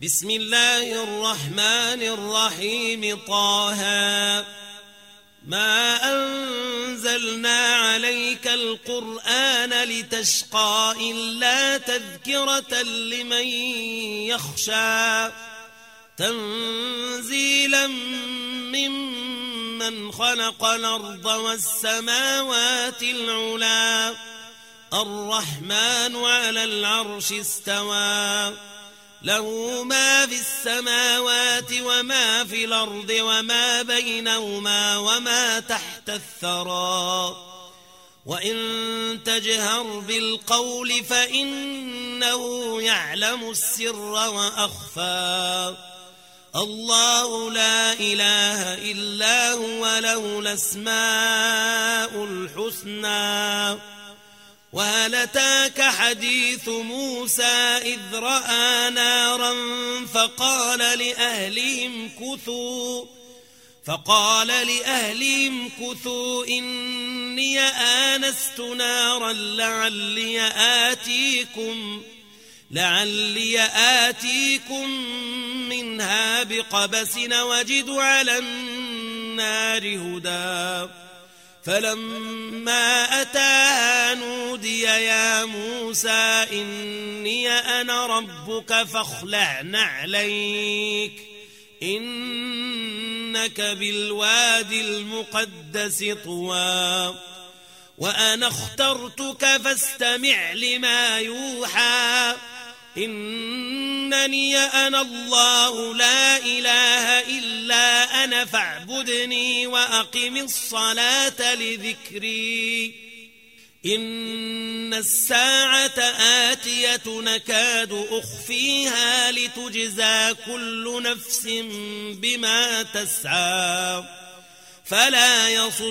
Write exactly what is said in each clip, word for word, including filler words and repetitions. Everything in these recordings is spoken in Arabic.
بسم الله الرحمن الرحيم. طه ما أنزلنا عليك القرآن لتشقى إلا تذكرة لمن يخشى تنزيلا ممن خلق الأرض والسماوات العلى الرحمن على العرش استوى له ما في السماوات وما في الأرض وما بينهما وما تحت الثرى وإن تجهر بالقول فإنه يعلم السر وأخفى الله لا إله إلا هو له الأسماء الحسنى. وهل أتاك حديث موسى إذ رأى نارا فقال لأهلهم كثوا فقال لأهلهم كثوا إني آنست نارا لعلي آتيكم لعلي آتيكم منها بقبس وجد على النار هدى فلما أتاها نودي يا موسى إني أنا ربك فاخلع نعليك إنك بالوادي المقدس طوى وأنا اخترتك فاستمع لما يوحى إنني أنا الله لا إله إلا أنا فاعبدني وأقم الصلاة لذكري إن الساعة آتية نكاد أخفيها لتجزى كل نفس بما تسعى فلا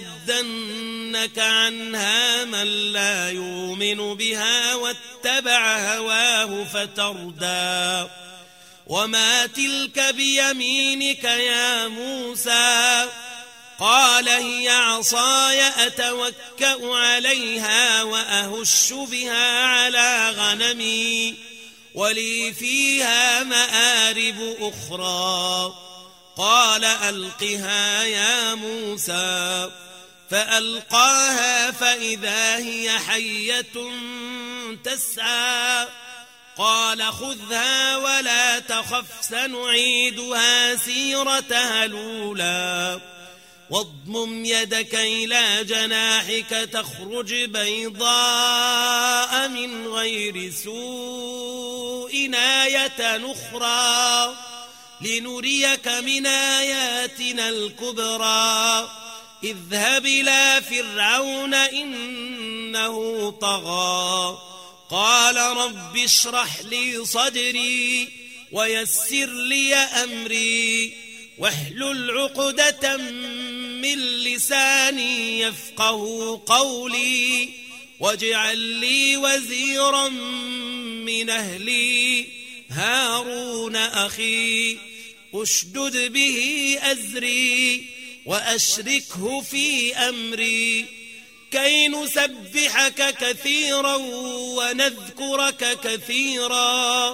يصدنك عنها من لا يؤمن بها واتبع هواه فتردى وما تلك بيمينك يا موسى قال هي عصاي أتوكأ عليها وأهش بها على غنمي ولي فيها مآرب أخرى قال ألقها يا موسى فألقاها فإذا هي حية تسعى قال خذها ولا تخف سنعيدها سيرتها الأولى واضمم يدك إلى جناحك تخرج بيضاء من غير سوء آية أخرى لنريك من آياتنا الكبرى اذهب إلى فرعون إنه طغى قال رب اشرح لي صدري ويسر لي أمري واحلل عقدة من لساني يفقه قولي واجعل لي وزيرا من أهلي هارون أخي أشدد به أزري وأشركه في أمري كي نسبحك كثيرا ونذكرك كثيرا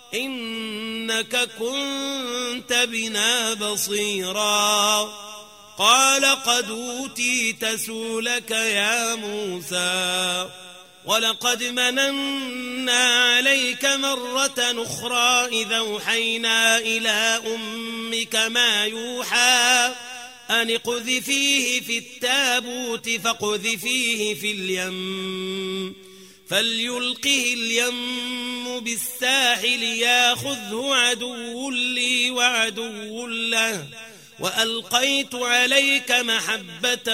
إنك كنت بنا بصيرا قال قد أوتيت سؤلك يا موسى ولقد مننا عليك مرة أخرى إذا أوحينا إلى أمك ما يوحى أن اقذفيه في التابوت فاقذفيه في اليم فليلقه اليم بالساحل ياخذه عدو لي وعدو له وألقيت عليك محبة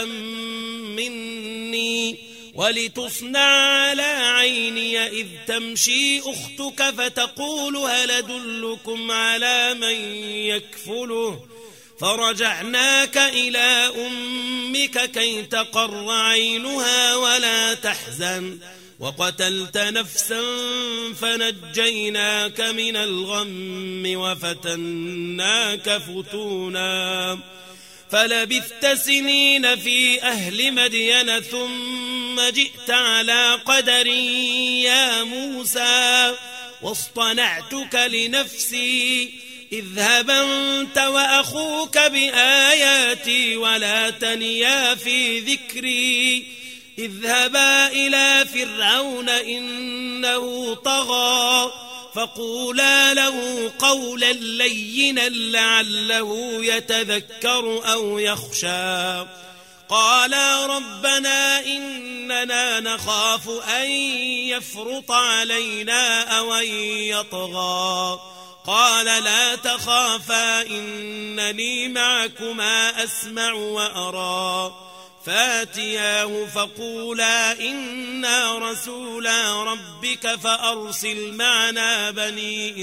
مني ولتصنع على عيني إذ تمشي أختك فتقول هل أدلكم على من يكفله فرجعناك إلى أمك كي تقر عينها ولا تحزن وقتلت نفسا فنجيناك من الغم وفتناك فتونا فلبثت سنين في أهل مدين ثم جئت على قدر يا موسى واصطنعتك لنفسي اذهب أنت وأخوك بآياتي ولا تنيا في ذكري اذهبا إلى فرعون إنه طغى فقولا له قولا لينا لعله يتذكر أو يخشى قالا ربنا إننا نخاف أن يفرط علينا أو أن يطغى قال لا تخافا إنني معكما أسمع وأرى فاتياه فقولا إنا رسولا ربك فأرسل معنا بني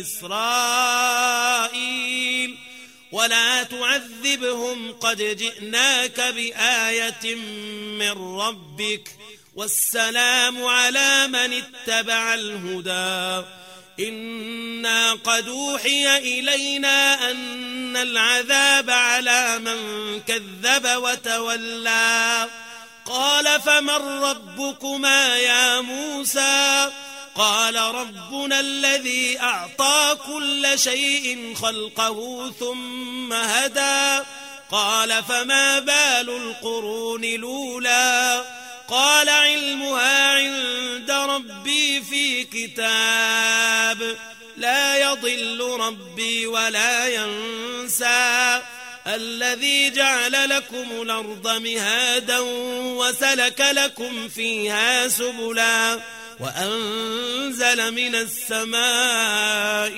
إسرائيل ولا تعذبهم قد جئناك بآية من ربك والسلام على من اتبع الهدى إنا قد أوحي إلينا أن العذاب على من كذب وتولى قال فمن ربكما يا موسى قال ربنا الذي أعطى كل شيء خلقه ثم هدى قال فما بال القرون الأولى قال علمها عند ربي في كتاب لا يضل ربي ولا ينسى الذي جعل لكم الأرض مهادا وسلك لكم فيها سبلا وأنزل من السماء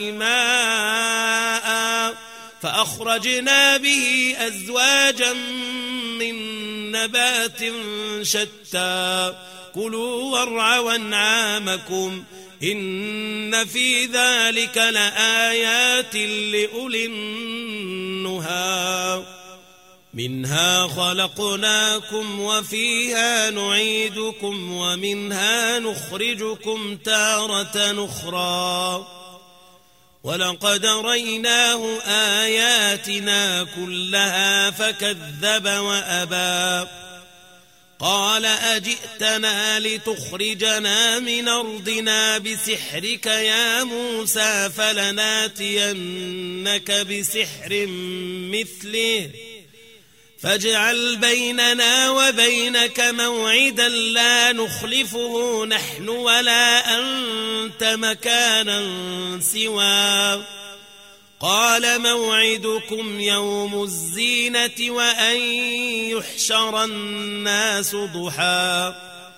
ماء فأخرجنا به أزواجا من نبات شتى كلوا وارعوا أنعامكم إن في ذلك لآيات لأولي النهى منها خلقناكم وفيها نعيدكم ومنها نخرجكم تارة أخرى ولقد ريناه آياتنا كلها فكذب وأبى قال أجئتنا لتخرجنا من أرضنا بسحرك يا موسى فلناتينك بسحر مثله فاجعل بيننا وبينك موعدا لا نخلفه نحن ولا أنت مكانا سوى قال موعدكم يوم الزينة وأن يحشر الناس ضحى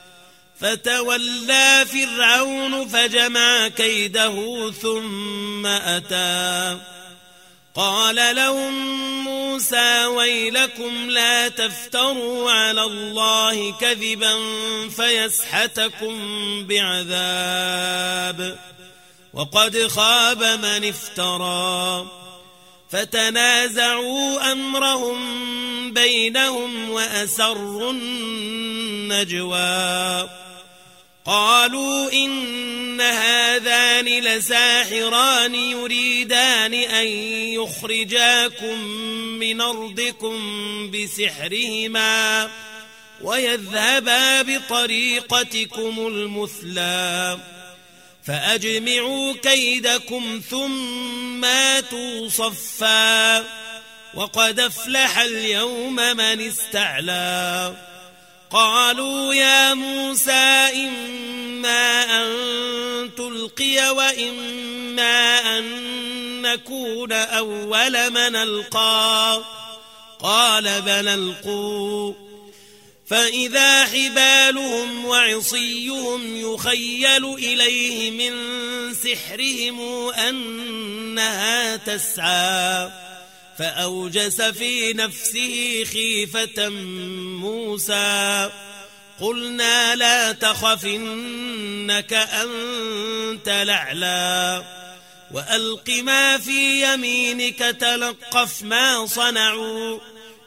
فتولى فرعون فجمع كيده ثم أتى قال لهم موسى ويلكم لا تفتروا على الله كذبا فيسحتكم بعذاب وقد خاب من افترى فتنازعوا أمرهم بينهم وأسروا النجوى قالوا إن هذان لساحران يريدان أن يخرجاكم من أرضكم بسحرهما ويذهبا بطريقتكم المثلى فأجمعوا كيدكم ثم آتوا صفا وقد أفلح اليوم من استعلى قالوا يا موسى إما أن تلقي وإما أن نكون أول من ألقى قال بل ألقوا فإذا حبالهم وعصيهم يخيل إليه من سحرهم أنها تسعى فأوجس في نفسه خيفة موسى قلنا لا تخف إنك أنت الأعلى وألق ما في يمينك تلقف ما صنعوا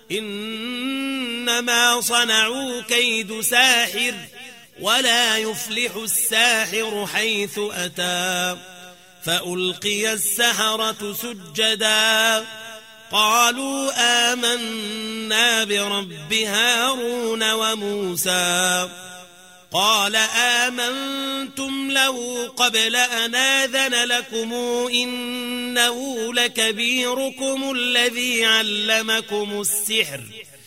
إنما صنعوا كيد ساحر ولا يفلح الساحر حيث أتى فألقي السحرة سجدا قالوا آمنا برب هارون وموسى قال آمنتم له قبل أن آذن لكم إنه لكبيركم الذي علمكم السحر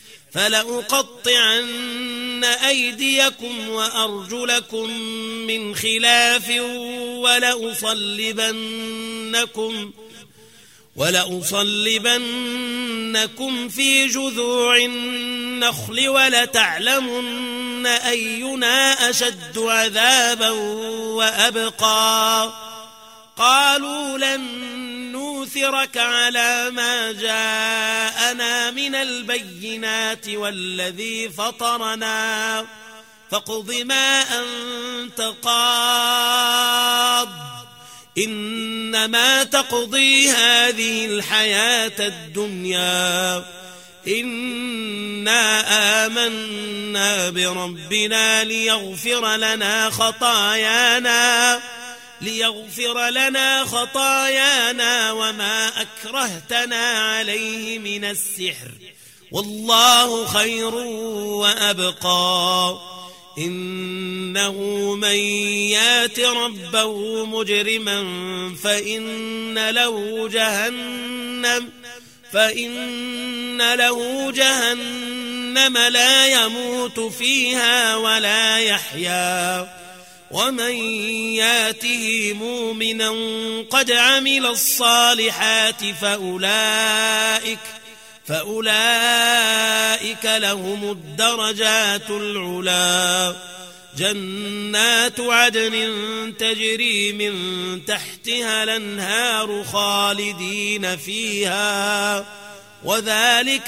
فلأقطعن أيديكم وأرجلكم من خلاف ولأصلبنكم ولأصلبنكم في جذوع النخل ولتعلمن أينا أشد عذابا وأبقى قالوا لن نوثرك على ما جاءنا من البينات والذي فطرنا فاقض ما أنت قاض إنما تقضي هذه الحياة الدنيا إنا آمنا بربنا ليغفر لنا خطايانا ليغفر لنا خطايانا وما أكرهتنا عليه من السحر والله خير وأبقى إنه من يات ربه مجرما فإن له جهنم فإن له جهنم لا يموت فيها ولا يحيا ومن ياته مؤمنا قد عمل الصالحات فأولئك فأولئك لهم الدرجات العلا جنات عدن تجري من تحتها الأنهار خالدين فيها وذلك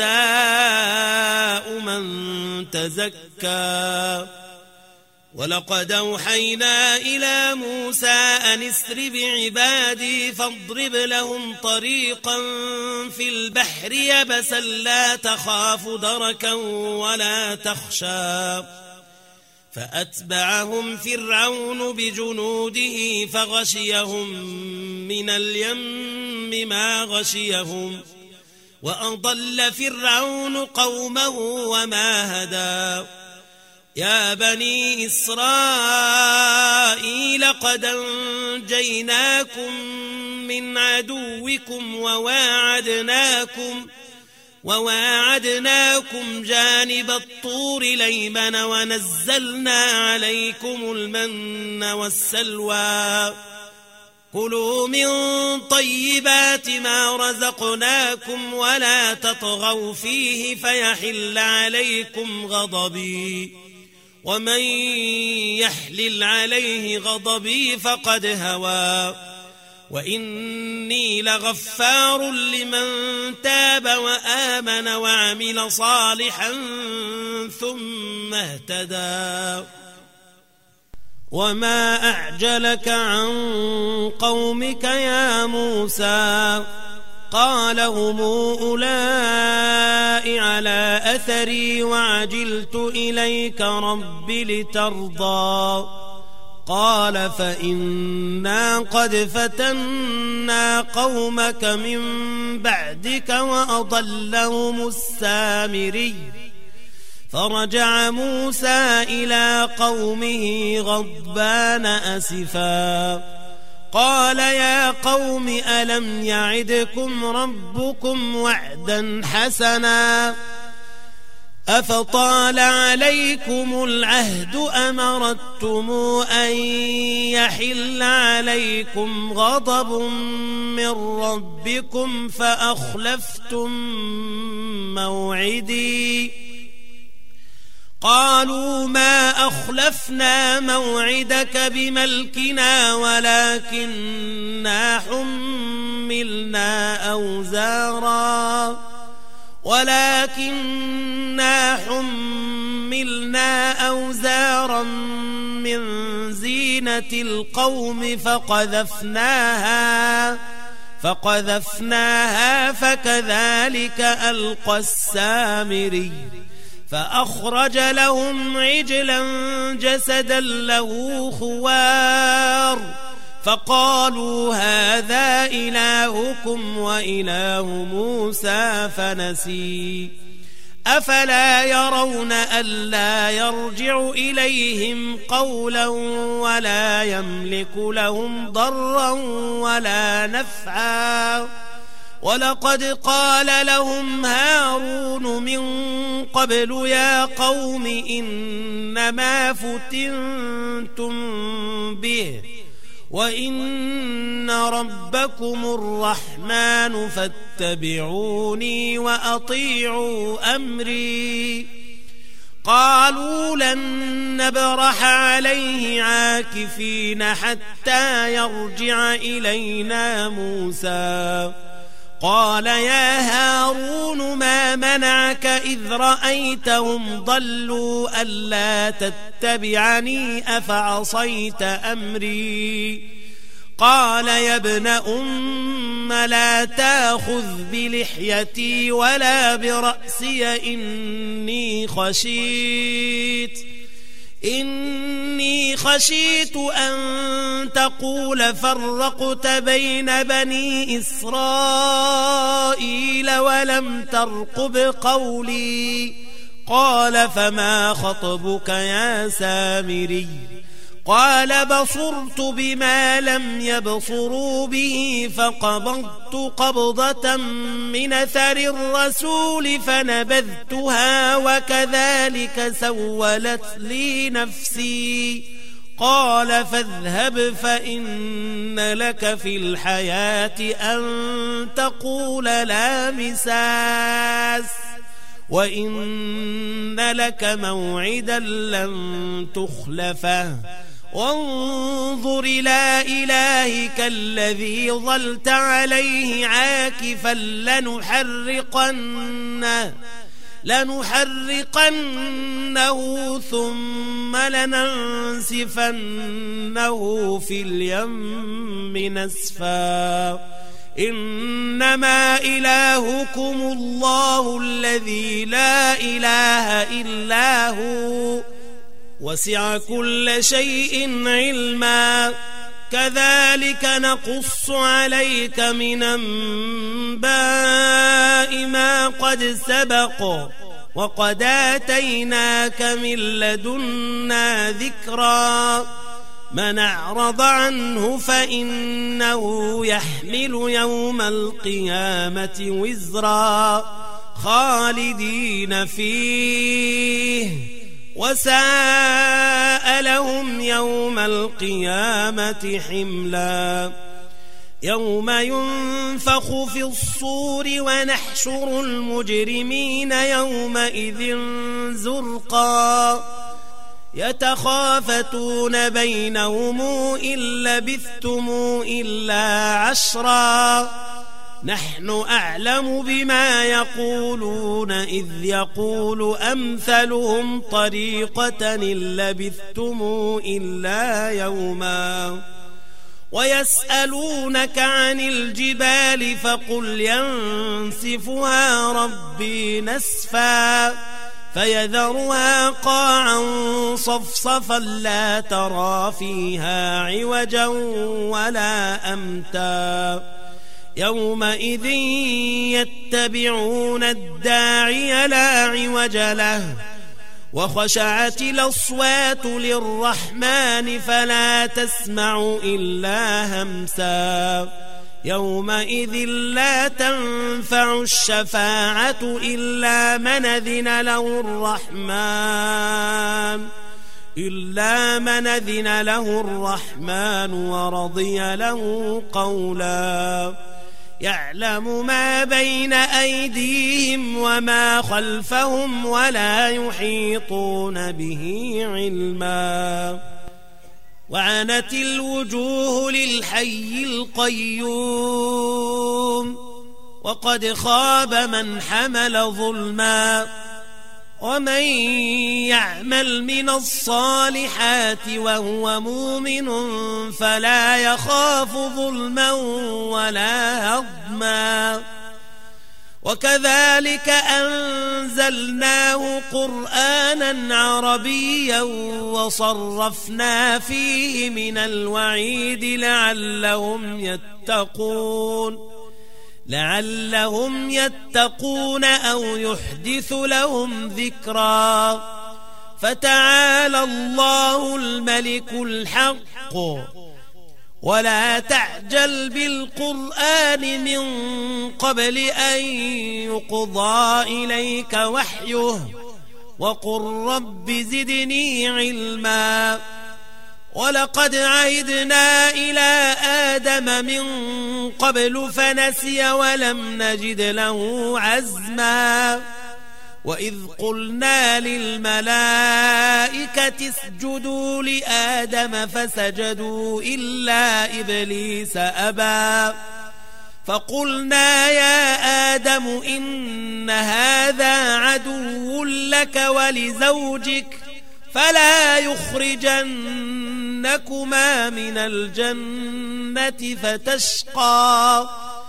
جزاء من تزكى ولقد أوحينا إلى موسى أن اسر بعبادي فاضرب لهم طريقا في البحر يبسا لا تخاف دركا ولا تخشى فأتبعهم فرعون بجنوده فغشيهم من اليم ما غشيهم وأضل فرعون قومه وما هدى يا بني إسرائيل قد أنجيناكم من عدوكم وواعدناكم وواعدناكم جانب الطور الأيمن ونزلنا عليكم المن والسلوى كلوا من طيبات ما رزقناكم ولا تطغوا فيه فيحل عليكم غضبي ومن يحلل عليه غضبي فقد هوى وإني لغفار لمن تاب وآمن وعمل صالحا ثم اهتدى وما أعجلك عن قومك يا موسى قال هم أولئك على أثري وعجلت إليك رب لترضى قال فإنا قد فتنا قومك من بعدك وأضلهم السامري فرجع موسى إلى قومه غضبان أسفا قال يا قوم ألم يعدكم ربكم وعدا حسنا أفطال عليكم العهد أم أردتم أن يحل عليكم غضب من ربكم فأخلفتم موعدي قالوا ما أخلفنا موعدك بملكنا ولكننا حملنا أوزارا ولكننا حملنا أوزارا من زينة القوم فقذفناها فقذفناها فكذلك ألقى السامري فأخرج لهم عجلا جسدا له خوار فقالوا هذا إلهكم وإله موسى فنسي أفلا يرون ألا يرجع إليهم قولا ولا يملك لهم ضرا ولا نفعا ولقد قال لهم هارون من قبل يا قوم إنما فتنتم به وإن ربكم الرحمن فاتبعوني وأطيعوا أمري قالوا لن نبرح عليه عاكفين حتى يرجع إلينا موسى قال يا هارون ما منعك إذ رأيتهم ضلوا ألا تتبعني أفعصيت أمري قال يا ابن أم لا تأخذ بلحيتي ولا برأسي إني خشيت إني خشيت أن تقول فرقت بين بني إسرائيل ولم ترقب قولي قال فما خطبك يا سامري قال بصرت بما لم يبصروا به فقبضت قبضة من أثر الرسول فنبذتها وكذلك سولت لي نفسي قال فاذهب فإن لك في الحياة أن تقول لا مساس وإن لك موعدا لن تخلفه وانظر إلى إلهك الذي ظلت عليه عاكفا لنحرقنه لنحرقنه ثم لننسفنه في اليم نسفا إنما إلهكم الله الذي لا إله إلا هو وسع كل شيء علما كذلك نقص عليك من أنباء ما قد سبق وقد آتيناك من لدنا ذكرا من أعرض عنه فإنه يحمل يوم القيامة وزرا خالدين فيه وساء لهم يوم القيامة حملا يوم ينفخ في الصور ونحشر المجرمين يومئذ زرقا يتخافتون بينهم إن لبثتم إلا عشرا نحن أعلم بما يقولون إذ يقول أمثلهم طريقة إن لبثتم إلا يوما ويسألونك عن الجبال فقل ينسفها ربي نسفا فيذرها قاعا صفصفا لا ترى فيها عوجا ولا أمتا يومئذ يتبعون الداعي لا عوج له وخشعت الأصوات للرحمن فلا تسمع إلا همسا يومئذ لا تنفع الشفاعة إلا من أذن له الرحمن إلا من أذن له الرحمن ورضي له قولا يعلم ما بين أيديهم وما خلفهم ولا يحيطون به علما وعنت الوجوه للحي القيوم وقد خاب من حمل ظلما ومن يعمل من الصالحات وهو مؤمن فلا يخاف ظلما ولا هضما وكذلك أنزلناه قرآنا عربيا وصرفنا فيه من الوعيد لعلهم يتقون لعلهم يتقون أو يحدث لهم ذكرا. فتعالى الله الملك الحق ولا تعجل بالقرآن من قبل أن يقضى إليك وحيه وقل رب زدني علما. ولقد عهدنا إلى آدم من قبل فنسي ولم نجد له عزما. وإذ قلنا للملائكة اسجدوا لآدم فسجدوا إلا إبليس أبى. فقلنا يا آدم إن هذا عدو لك ولزوجك فلا يخرجنكما من الجنة فتشقى.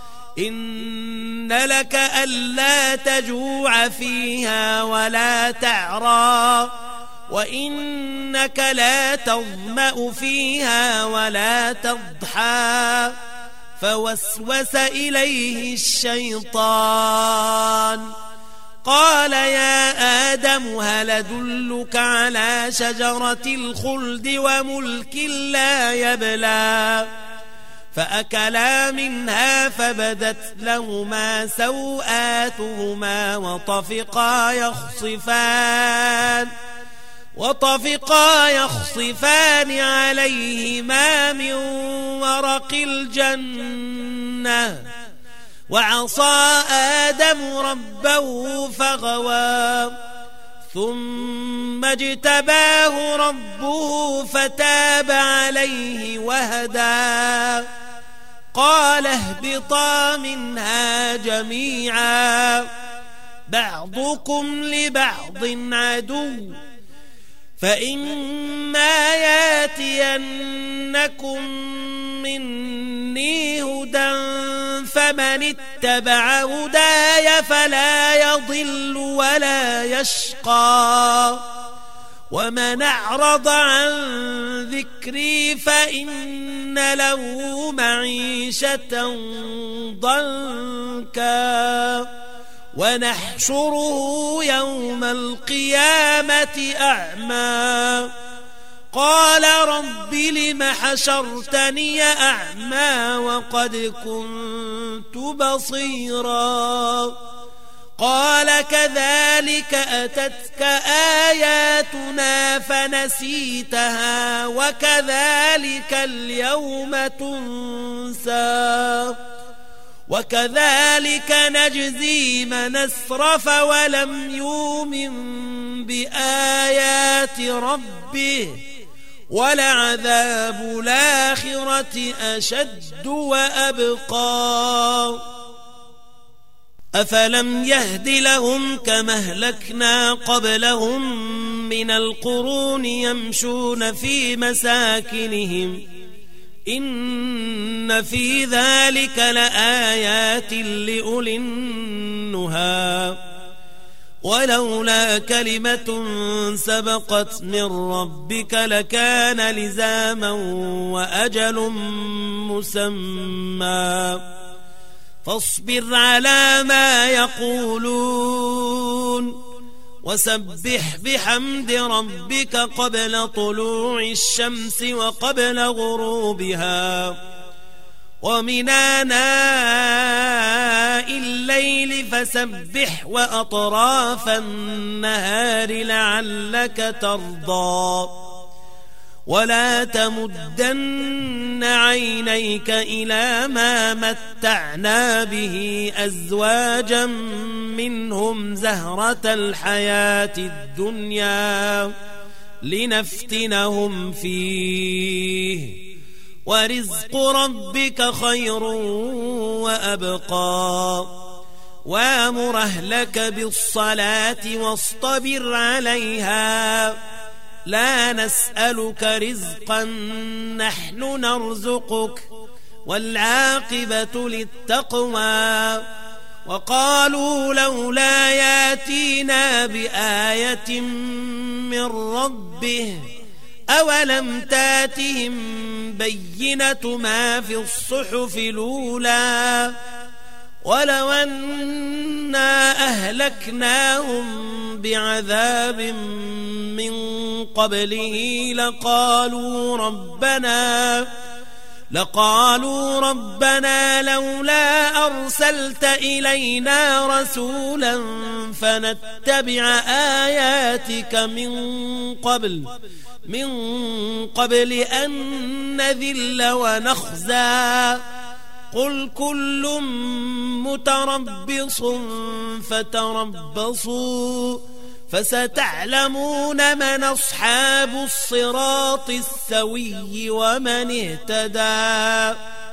إن لك ألا تجوع فيها ولا تعرى وإنك لا تظمأ فيها ولا تضحى. فوسوس إليه الشيطان قال يا آدم هل أدلك على شجرة الخلد وملك لا يبلى. فأكلا منها فبدت لهما سوآتهما وطفقا يخصفان وطفقا يخصفان عليهما من ورق الجنة. وعصى آدم ربه فغوى ثم اجتباه ربه فتاب عليه وهدى. قال اهبطا منها جميعا بعضكم لبعض عدو فإما ياتينكم مني هدى فمن اتبع هداي فلا يضل ولا يشقى. ومن أعرض عن ذكري فإن له معيشة ضنكا ونحشره يوم القيامة أعمى. قال رب لم حشرتني أعمى وقد كنت بصيرا. قال كذلك أتتك آياتنا فنسيتها وكذلك اليوم تنسى. وكذلك نجزي من أسرف ولم يؤمن بآيات ربه ولعذاب الآخرة أشد وأبقى. أفلم يهد لهم كما أهلكنا قبلهم من القرون يمشون في مساكنهم إن في ذلك لآيات لأولي النهى. ولولا كلمة سبقت من ربك لكان لزاما وأجل مسمى. فاصبر على ما يقولون وسبح بحمد ربك قبل طلوع الشمس وقبل غروبها ومن آناء الليل فسبح وأطراف النهار لعلك ترضى. ولا تمدن عينيك إلى ما متعنا به أزواجا منهم زهرة الحياة الدنيا لنفتنهم فيه ورزق ربك خير وأبقى. وامر أهلك بالصلاة واصطبر عليها لا نسألك رزقا نحن نرزقك والعاقبة للتقوى. وقالوا لولا ياتينا بآية من ربه أولم تاتهم بينة ما في الصحف الأولى ولو أنا أهلكناهم بعذاب من قبله لقالوا ربنا لقالوا ربنا لولا أرسلت إلينا رسولا فنتبع آياتك من قبل من قبل أن نذل ونخزى قل كل متربص فتربصوا فستعلمون من أصحاب الصراط السوي ومن اهتدى.